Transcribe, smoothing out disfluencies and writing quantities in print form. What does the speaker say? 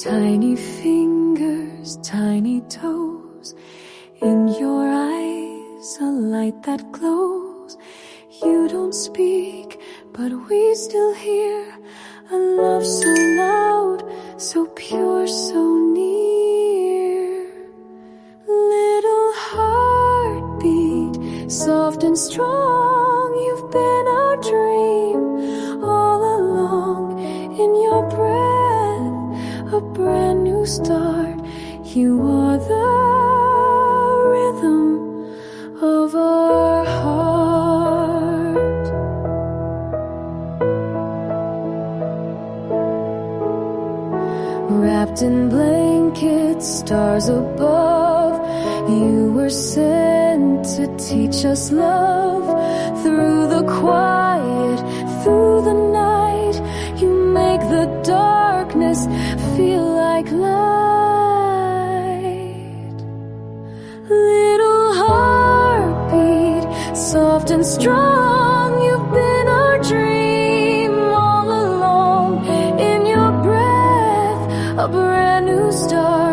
Tiny fingers, tiny toes, in your eyes a light that glows. You don't speak, but we still hear a love so loud, so pure, so near. Little heartbeat, soft and strong, you've been our dream all along. In your breath, a brand new start. You are the rhythm of our heart. Wrapped in blankets, stars above, you were sent to teach us love. Through the quiet, through the night, you make the darkness feel like light. Little heartbeat, soft and strong, you've been our dream all along. In your breath, a brand new start.